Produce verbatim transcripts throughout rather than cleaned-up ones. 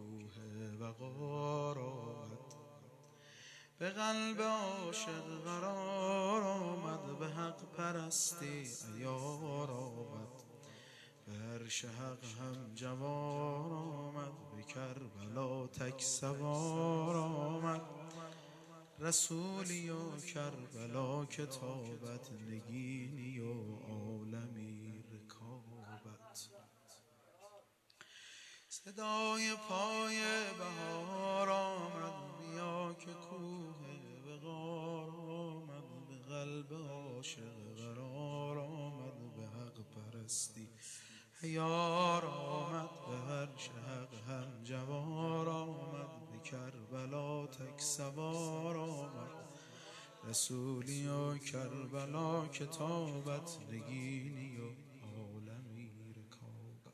کوه وقار آمد، به قلب عاشق قرار آمد، به حق پرستی عیار آمد، به عرش حق هم جوار آمد، به کربلا تک سوار آمد. رسولی و کربلا کتابت، نگینی و عالمی رکابت. صدای پای بهار آمد، بیا که کوه وقار آمد، به قلب عاشق قرار آمد، به حق پرستی عیار آمد، به عرش حق هم جوار آمد، به کربلا تک سوار آمد. رسولی و کربلا کتابت، نگینی و عالمی رکابت.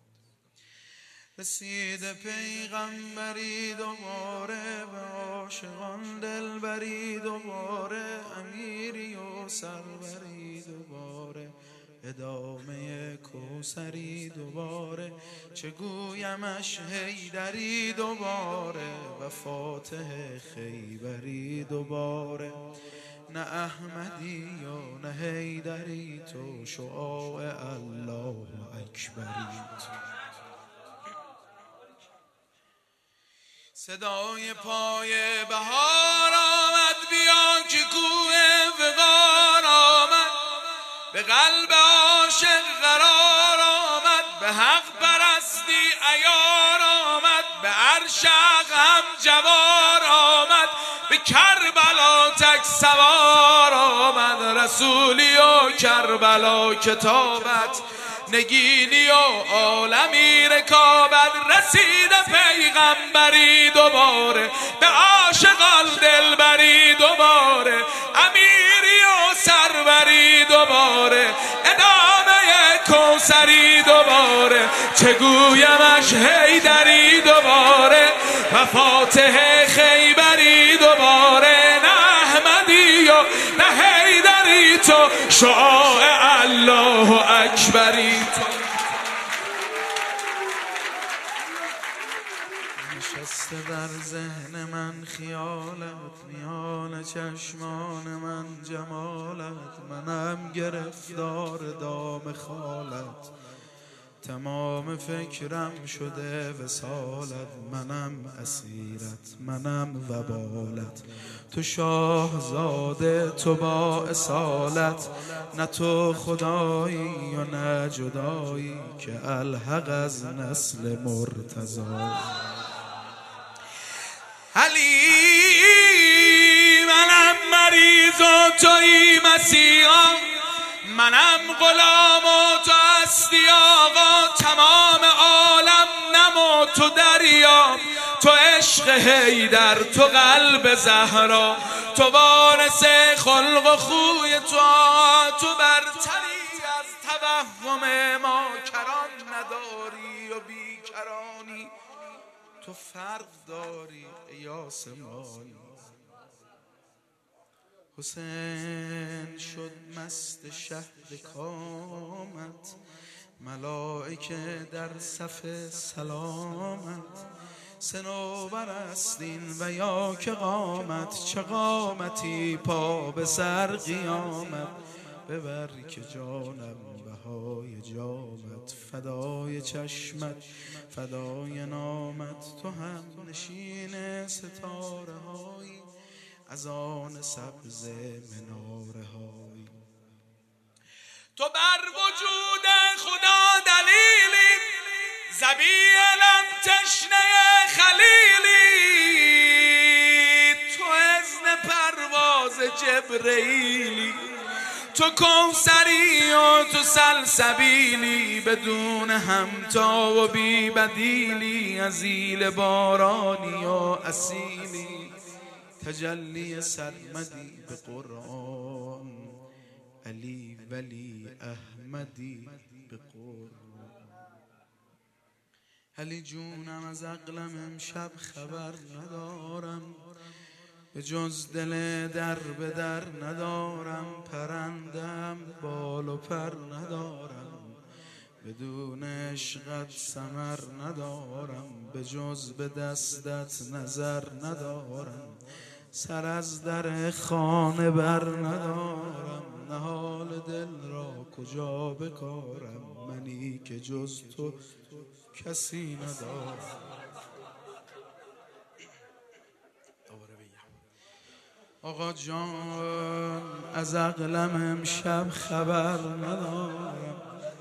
رسید پیغمبری دوباره، به عاشقان دلبری دوباره، امیری و سروری دوباره، ادامه کوثری دوباره. چه گویمش حیدری دوباره، و فاتح خیبری دوباره. نه احمدی و نه حیدری تو، شعاع الله اکبری تو. صدای پای بهار آمد، بیا که کوه وقار آمد، به قلب عاشق قرار آمد، به حق پرستی عیار آمد، به عرش حق هم جوار آمد، به کربلا تک سوار آمد. رسولی و کربلا کتابت، نگینی و عالمی رکابت. رسید پیغمبری دوباره، به عاشقان دلبری دوباره، امیری و سروری دوباره، ادامه کوثری دوباره. چه گویمش حیدری دوباره، و فاتح خیبری دوباره. نه احمدی و نه حیدری تو، شعاع الله اکبری تو. نشسته در ذهن من خیالت، میان چشمان من جمالت، منم گرفتار دام خالت، تمام فکرم شده وصالت، منم اسیرت، منم وبالت. تو شاهزاده تو با اصالت، نه تو خدایی و نه جدایی، که الحق از نسل مرتضی. علی منم مریض و تویی مسیحا، منم غلام و تو هستی آقا، تمام عالم نم و تو دریا، تو عشق حیدر، تو قلب زهرا، تو وارث خلق و خوی تو، تو برتری از توهم ما کران نداری و بیکرانی، تو فرق داری ای آسمانی. حسین شد مست شهد کامت، ملائکه در صف سلامت، صنوبر است این و یا که قامت، چه قامتی پا به سر قیامت. ببر که جانم بهای جامت، فدای چشمت فدای نامت. تو هم نشین ستاره هایی، از آن سبز مناره هایی. تو بر وجود خدا دلیلی، زبیلم تشنه خلیلی، تو اذن پرواز جبرئیلی، تو کوثری و تو سلسبیلی، بدون همتا و بی بدیلی، ازیل بارانی و اصیلی، تجلی سرمدی به قرآن، علی ولی احمدی به قرآن. علی جونم از عقلم امشب خبر ندارم، به جز دل در به در ندارم، پرندم بال و پر ندارم، بدون عشقت ثمر ندارم، به جز به دستت نظر ندارم. سر از در خانه بر ندارم، نهال دل را کجا بکارم. منی که جز تو کسی ندارم. آقا جان از عقلم امشب خبر ندارم،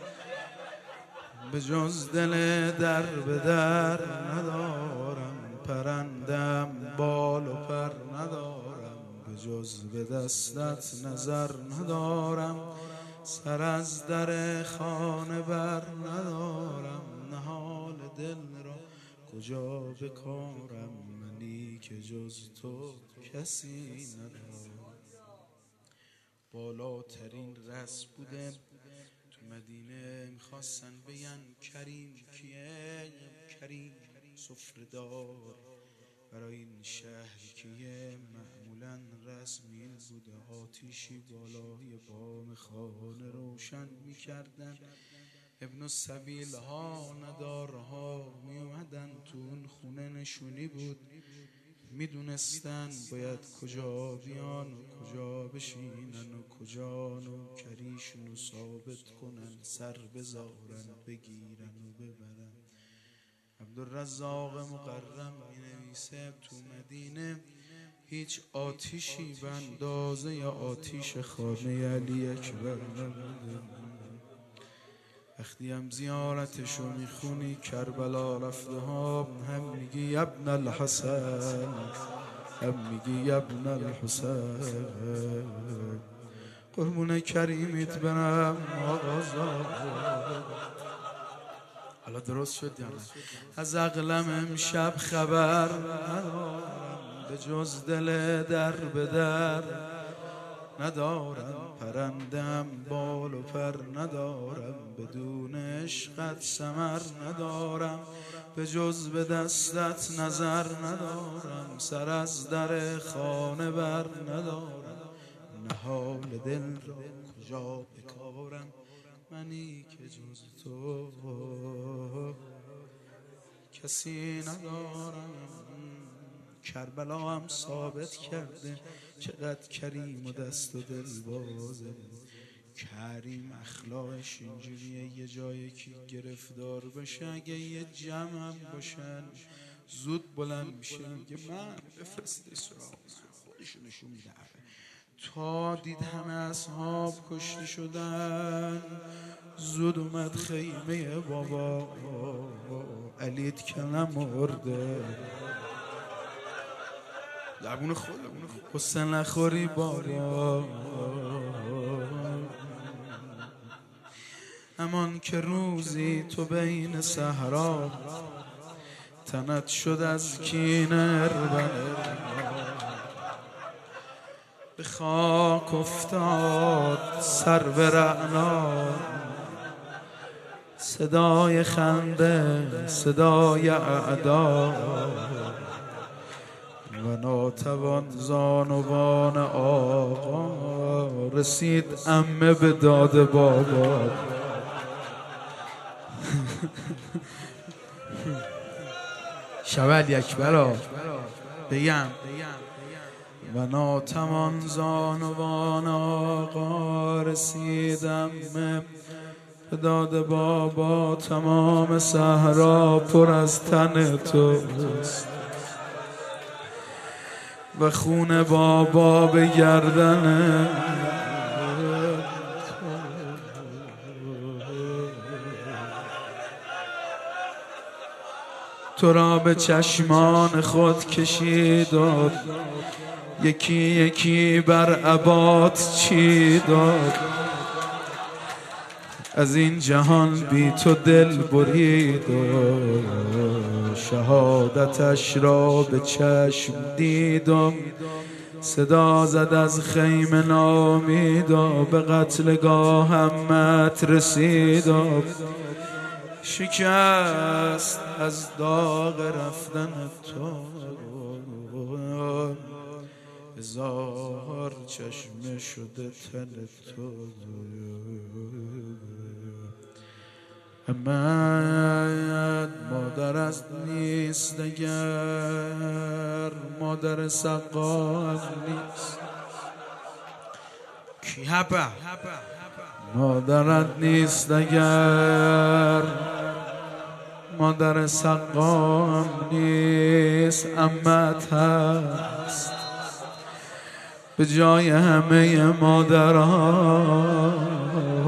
به جز دل در به در ندارم. پرندم بال و پر ندارم، به جز به دستت نظر ندارم. سر از در خانه بر ندارم، نهال دل را کجا بکارم. منی که جز تو کسی ندارم. بالاترین رسم بوده تو مدینه، میخواستن بگن کریم کیه؟ کریم سفره‌دار برای این شهر کیه؟ معمولا رسم این بوده آتیشی بالای بام خانه روشن میکردن. ابن السبیل ها ندارها میومدن تو اون خونه، نشونی بود، میدونستن باید کجا بیان و کجا بشینن و کجا نوکریشون رو ثابت کنن، سر بذارن بگیرن و ببرن. عبدالرزاق مقرم مینویسه تو مدینه هیچ آتیشی به اندازه آتیش خانه علی اکبر نبوده. وقتی هم زیارتشو میخونی کربلا رفته ها، هم میگی ابن الحسن، هم میگی ابن الحسین. قربون کریمیت برم آقا. حالا درست شد یا نه؟ از عقلم امشب خبر ندارم، به جز دل در به در ندارم. پرندم بال و پر ندارم، بدون عشقت ثمر ندارم. به جز به دستت نظر ندارم، سر از در خانه بر ندارم. نهال دل را کجا بکارم. منی که جز تو کسی ندارم. کربلا هم ثابت کرده چقدر کریم و دست و دل بازه. کریم اخلاقش اینجوریه، یه جایی که گرفتار بشه اگه یه جمع هم باشن زود بلند میشه میگه من بفرسته سراغ خودشو نشون میده. تا دید همه اصحاب کشته شدن زود اومد خیمه بابا. علیت که نمرده، لبون خود قصه نخوری بابا. امان که روزی تو بین صحرا تنت شد از کینه اربن، به خاک افتاد سر به رعنا. صدای خنده صدای اعدا و ناتوان زانوان آقا. رسید عمه به داد بابا. شب اکبرا بگم و ناتوان زانوان آقا. رسید عمه به داد بابا. تمام صحرا پر از تن توست و خون بابا به گردن تو را به چشمان خود کشید و یکی یکی بر عبات چید و از این جهان بی تو دل برید و شهادتش را به چشم دیدم. صدا زد از خیمه نامید و به قتلگاه همت رسید و شکست از داغ رفتن تو. هزار چشمه شده تن تو. امت مادر است نیست اگر مادر سقام نیست. کی هپه مادرت نیست اگر مادر سقام نیست. امت هست به جای همه مادران.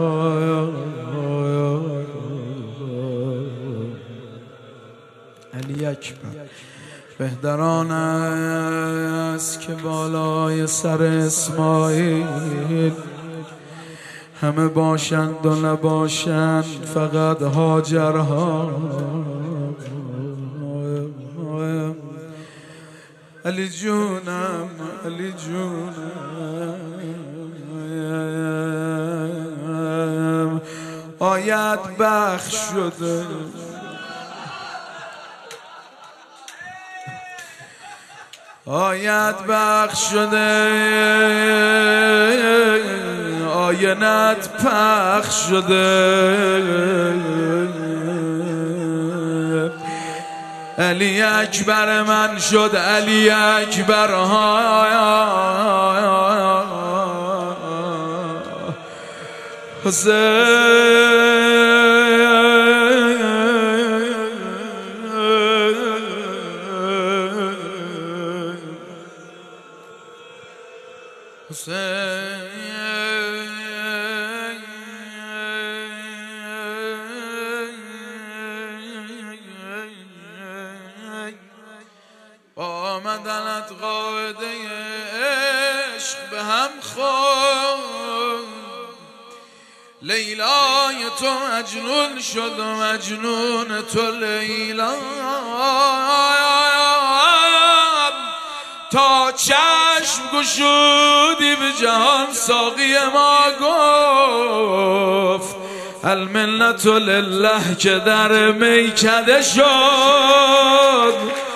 علی اکبر بهتران است که بالای سر اسماعیل همه باشند و نباشند فقط هاجرها. علی جونم علی جونم آیت بخش شده آیت بخش شده آینت پخش شده. علی اکبر من شد علی اکبر ها آمدنت قاعده عشق به هم خورد. لیلای تو مجنون شد و مجنون تو لیلا. تا چشم گشودی به جهان ساقی ما گفت المنت لله که در میکده شد.